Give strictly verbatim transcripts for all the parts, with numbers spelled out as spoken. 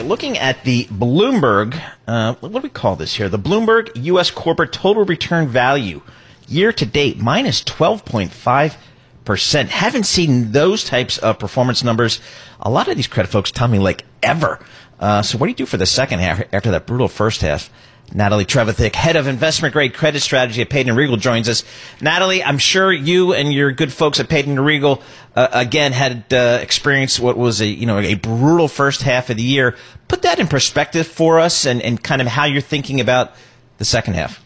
Looking at the Bloomberg, uh, what do we call this here? The Bloomberg U S Corporate Total Return Value, year to date, minus twelve point five percent. Haven't seen those types of performance numbers. A lot of these credit folks tell me like ever. Uh, so what do you do for the second half after that brutal first half? Natalie Trevithick, head of investment grade credit strategy at Payden Regal, joins us. Natalie, I'm sure you and your good folks at Payden Regal uh, again had uh, experienced what was a you know a brutal first half of the year. Put that in perspective for us, and, and kind of how you're thinking about the second half.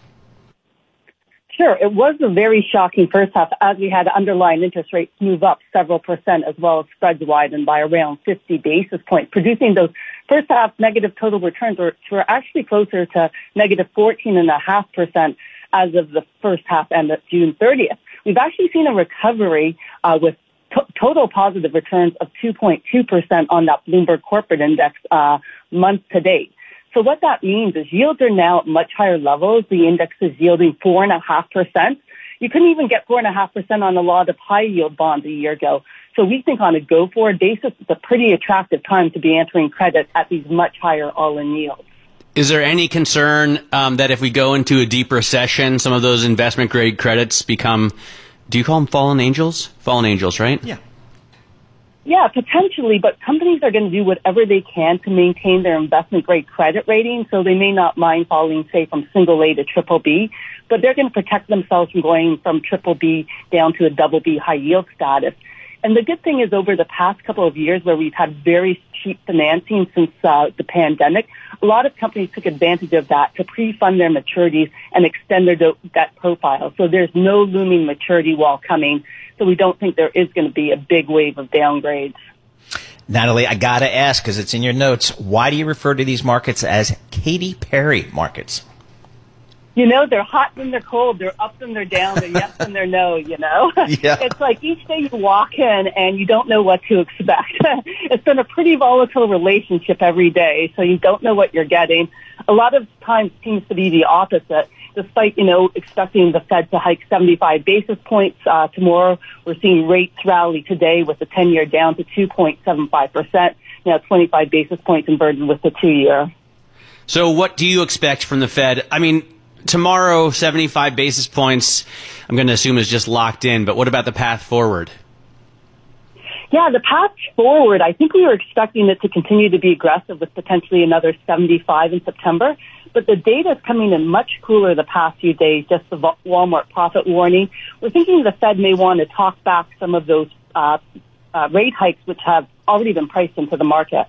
Sure. It was a very shocking first half as we had underlying interest rates move up several percent as well as spreads widened by around fifty basis points, producing those first half negative total returns which were actually closer to negative fourteen point five percent as of the first half end of June thirtieth. We've actually seen a recovery uh, with to- total positive returns of two point two percent on that Bloomberg Corporate Index uh, month to date. So what that means is yields are now at much higher levels. The index is yielding four point five percent. You couldn't even get four point five percent on a lot of high-yield bonds a year ago. So we think on a go-forward basis, it's a pretty attractive time to be entering credit at these much higher all-in yields. Is there any concern um, that if we go into a deep recession, some of those investment-grade credits become, do you call them fallen angels? Fallen angels, right? Yeah. Yeah, potentially, but companies are going to do whatever they can to maintain their investment-grade credit rating, so they may not mind falling, say, from single A to triple B, but they're going to protect themselves from going from triple B down to a double B high-yield status. And the good thing is over the past couple of years where we've had very cheap financing since uh, the pandemic, a lot of companies took advantage of that to pre-fund their maturities and extend their do- debt profile. So there's no looming maturity wall coming. So we don't think there is going to be a big wave of downgrades. Natalie, I got to ask, because it's in your notes, why do you refer to these markets as Katy Perry markets? You know, they're hot and they're cold. They're up and they're down. They're yes and they're no, you know. Yeah. It's like each day you walk in and you don't know what to expect. It's been a pretty volatile relationship every day, so you don't know what you're getting. A lot of times seems to be the opposite. Despite, you know, expecting the Fed to hike seventy-five basis points uh, tomorrow, we're seeing rates rally today with the ten-year down to two point seven five percent, now twenty-five basis points inverted with the two-year. So what do you expect from the Fed? I mean, tomorrow, seventy-five basis points, I'm going to assume is just locked in, but what about the path forward? Yeah, the path forward, I think we were expecting it to continue to be aggressive with potentially another seventy-five in September. But the data is coming in much cooler the past few days, just the Walmart profit warning. We're thinking the Fed may want to talk back some of those uh, uh, rate hikes, which have already been priced into the market.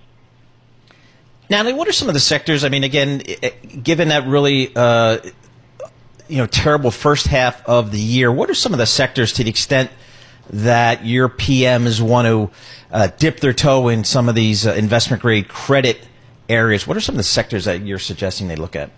Natalie, what are some of the sectors? I mean, again, given that really uh, you know terrible first half of the year, what are some of the sectors to the extent that your P Ms want to uh, dip their toe in some of these uh, investment-grade credit areas? What are some of the sectors that you're suggesting they look at?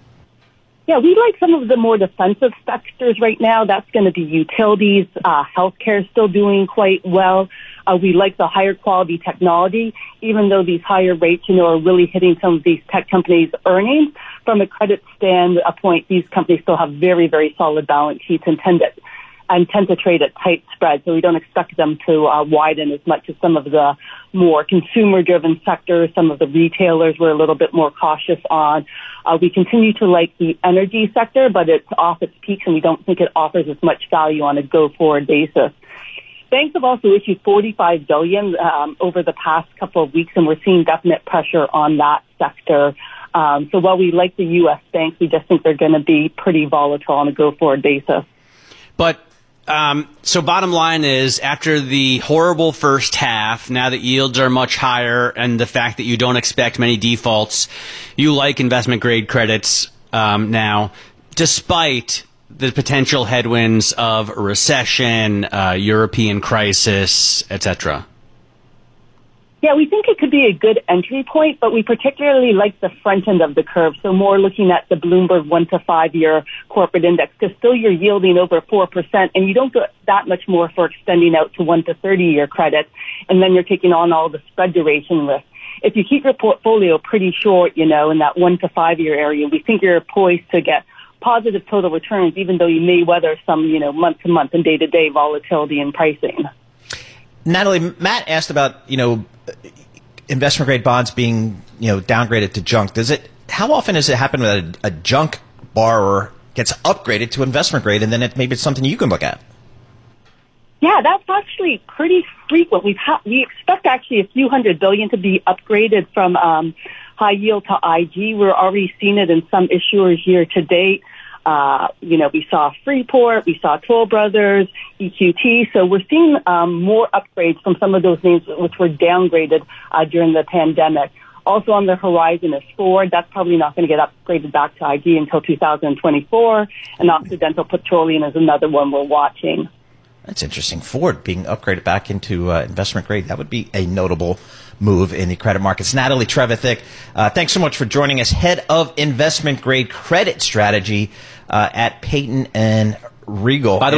Yeah, we like some of the more defensive sectors right now. That's going to be utilities. Uh, healthcare is still doing quite well. Uh, we like the higher quality technology, even though these higher rates, you know, are really hitting some of these tech companies' earnings. From a credit standpoint, these companies still have very, very solid balance sheets and tend to and tend to trade at tight spreads, so we don't expect them to uh, widen as much as some of the more consumer-driven sectors. Some of the retailers we're a little bit more cautious on. Uh, we continue to like the energy sector, but it's off its peaks, and we don't think it offers as much value on a go-forward basis. Banks have also issued forty-five billion dollars um, over the past couple of weeks, and we're seeing definite pressure on that sector. Um, so while we like the U S banks, we just think they're going to be pretty volatile on a go-forward basis. But Um, so bottom line is, after the horrible first half, now that yields are much higher and the fact that you don't expect many defaults, you like investment-grade credits um, now, despite the potential headwinds of a recession, uh, European crisis, et cetera. Yeah, we think it could be a good entry point, but we particularly like the front end of the curve. So more looking at the Bloomberg one to five year corporate index, because still you're yielding over four percent, and you don't get that much more for extending out to one to thirty year credit. And then you're taking on all the spread duration risk. If you keep your portfolio pretty short, you know, in that one to five year area, we think you're poised to get positive total returns, even though you may weather some, you know, month to month and day to day volatility in pricing. Natalie, Matt asked about, you know, investment grade bonds being, you know, downgraded to junk, does it, how often does it happen that a, a junk borrower gets upgraded to investment grade and then it, maybe it's something you can look at? Yeah, that's actually pretty frequent. We've ha- we expect actually a few hundred billion to be upgraded from um, high yield to I G. We're already seeing it in some issuers year to date. Uh, you know, we saw Freeport, we saw Toll Brothers, E Q T. So we're seeing um, more upgrades from some of those names which were downgraded uh, during the pandemic. Also on the horizon is Ford. That's probably not going to get upgraded back to I G until two thousand twenty-four. And Occidental Petroleum is another one we're watching. That's interesting. Ford being upgraded back into uh, investment grade. That would be a notable move in the credit markets. Natalie Trevithick, uh, thanks so much for joining us. Head of investment grade credit strategy uh, at Payton and Regal. By the